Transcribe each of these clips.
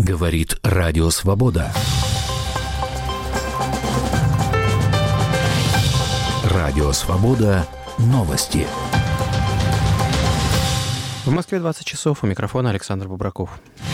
Говорит Радио Свобода. Радио Свобода. Новости. В Москве 20 часов. У микрофона Александр Бубраков.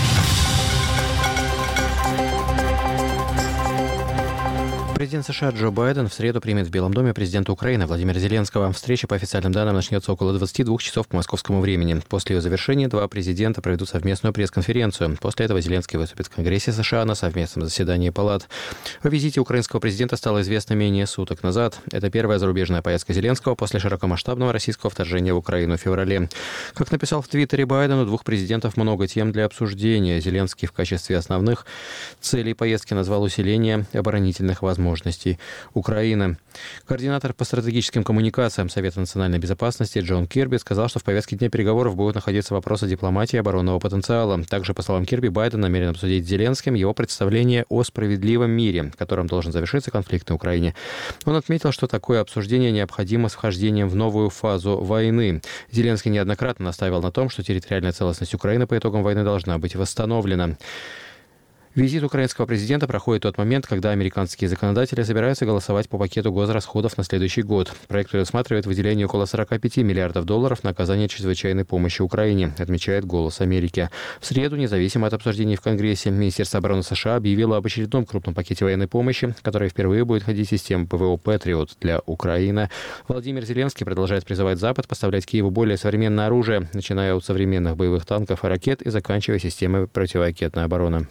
Президент США Джо Байден в среду примет в Белом доме президента Украины Владимира Зеленского. Встреча, по официальным данным, начнется около 22 часов по московскому времени. После ее завершения два президента проведут совместную пресс-конференцию. После этого Зеленский выступит в Конгрессе США на совместном заседании палат. О визите украинского президента стало известно менее суток назад. Это первая зарубежная поездка Зеленского после широкомасштабного российского вторжения в Украину в феврале. Как написал в Твиттере Байден, у двух президентов много тем для обсуждения. Зеленский в качестве основных целей поездки назвал усиление оборонительных возможностей Украины. Координатор по стратегическим коммуникациям Совета национальной безопасности Джон Кирби сказал, что в повестке дня переговоров будут находиться вопросы дипломатии и оборонного потенциала. Также, по словам Кирби, Байден намерен обсудить с Зеленским его представление о справедливом мире, которым должен завершиться конфликт на Украине. Он отметил, что такое обсуждение необходимо с вхождением в новую фазу войны. Зеленский неоднократно настаивал на том, что территориальная целостность Украины по итогам войны должна быть восстановлена. Визит украинского президента проходит в тот момент, когда американские законодатели собираются голосовать по пакету госрасходов на следующий год. Проект предусматривает выделение около 45 миллиардов долларов на оказание чрезвычайной помощи Украине, отмечает «Голос Америки». В среду, независимо от обсуждений в Конгрессе, Министерство обороны США объявило об очередном крупном пакете военной помощи, который впервые будет входить в систему ПВО «Патриот» для Украины. Владимир Зеленский продолжает призывать Запад поставлять Киеву более современное оружие, начиная от современных боевых танков и ракет и заканчивая системой противоракетной обороны.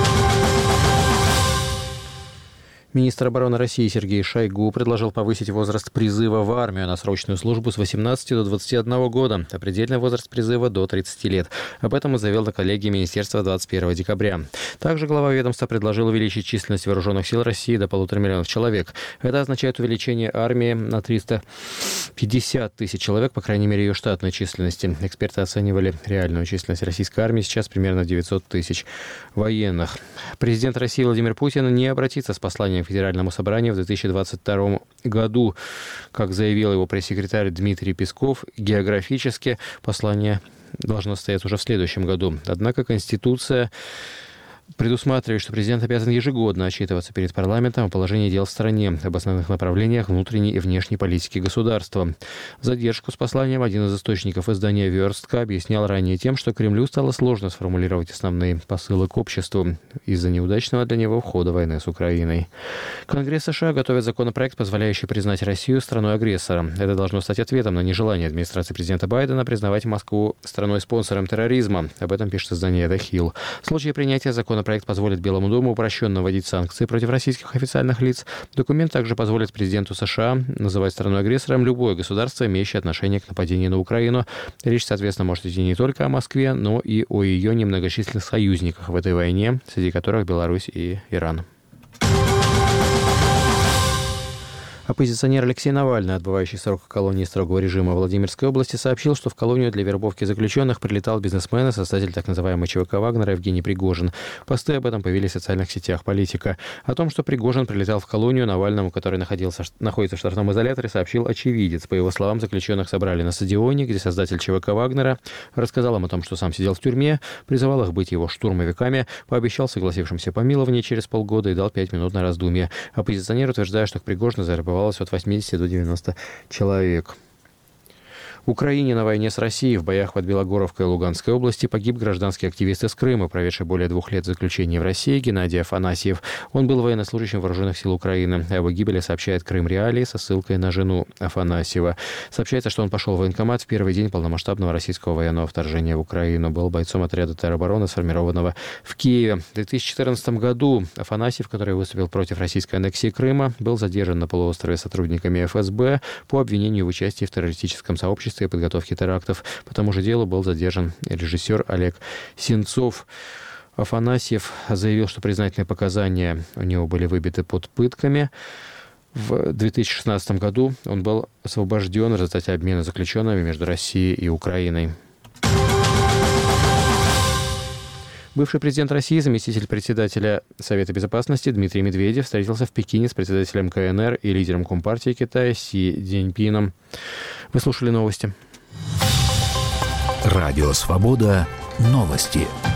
Министр обороны России Сергей Шойгу предложил повысить возраст призыва в армию на срочную службу с 18 до 21 года, а предельный возраст призыва до 30 лет. Об этом он заявил на коллегии Министерства 21 декабря. Также глава ведомства предложил увеличить численность вооруженных сил России до 1,5 миллиона человек. Это означает увеличение армии на 350 тысяч человек, по крайней мере, ее штатной численности. Эксперты оценивали реальную численность российской армии сейчас примерно 900 тысяч военных. Президент России Владимир Путин не обратится с посланием к Федеральному собранию в 2022 году. Как заявил его пресс-секретарь Дмитрий Песков, географически послание должно состояться уже в следующем году. Однако Конституция предусматривает, что президент обязан ежегодно отчитываться перед парламентом о положении дел в стране, об основных направлениях внутренней и внешней политики государства. Задержку с посланием один из источников издания «Верстка» объяснял ранее тем, что Кремлю стало сложно сформулировать основные посылы к обществу из-за неудачного для него хода войны с Украиной. Конгресс США готовит законопроект, позволяющий признать Россию страной-агрессором. Это должно стать ответом на нежелание администрации президента Байдена признавать Москву страной-спонсором терроризма. Об этом пишет издание «The Hill». В случае принятия законопроект позволит Белому дому упрощенно вводить санкции против российских официальных лиц. Документ также позволит президенту США называть страной-агрессором любое государство, имеющее отношение к нападению на Украину. Речь, соответственно, может идти не только о Москве, но и о ее немногочисленных союзниках в этой войне, среди которых Беларусь и Иран. Оппозиционер Алексей Навальный, отбывающий срок в колонии строгого режима в Владимирской области, сообщил, что в колонию для вербовки заключенных прилетал бизнесмен и создатель так называемой ЧВК «Вагнера» Евгений Пригожин. Посты об этом появились в социальных сетях «Политика». О том, что Пригожин прилетал в колонию, Навальному, который находится в штрафном изоляторе, сообщил очевидец. По его словам, заключенных собрали на стадионе, где создатель ЧВК «Вагнера» рассказал им о том, что сам сидел в тюрьме, призывал их быть его штурмовиками, пообещал согласившимся помилование через полгода и дал 5 минут на раздумье. Оппозиционер утверждает, что к Пригожину завербовал от 80 до 90 человек. В Украине на войне с Россией в боях под Белогоровкой Луганской области погиб гражданский активист из Крыма, проведший более 2 лет заключения в России, Геннадий Афанасьев. Он был военнослужащим вооруженных сил Украины. О его гибели сообщает Крым Реалии со ссылкой на жену Афанасьева. Сообщается, что он пошел в военкомат в первый день полномасштабного российского военного вторжения в Украину. Был бойцом отряда теробороны, сформированного в Киеве. В 2014 году Афанасьев, который выступил против российской аннексии Крыма, был задержан на полуострове сотрудниками ФСБ по обвинению в участии в террористическом сообществе и подготовки терактов. По тому же делу был задержан режиссер Олег Сенцов. Афанасьев заявил, что признательные показания у него были выбиты под пытками. В 2016 году он был освобожден в результате обмена заключенными между Россией и Украиной. Бывший президент России, заместитель председателя Совета Безопасности Дмитрий Медведев встретился в Пекине с председателем КНР и лидером Компартии Китая Си Цзиньпином. Вы слушали новости. Радио «Свобода». Новости.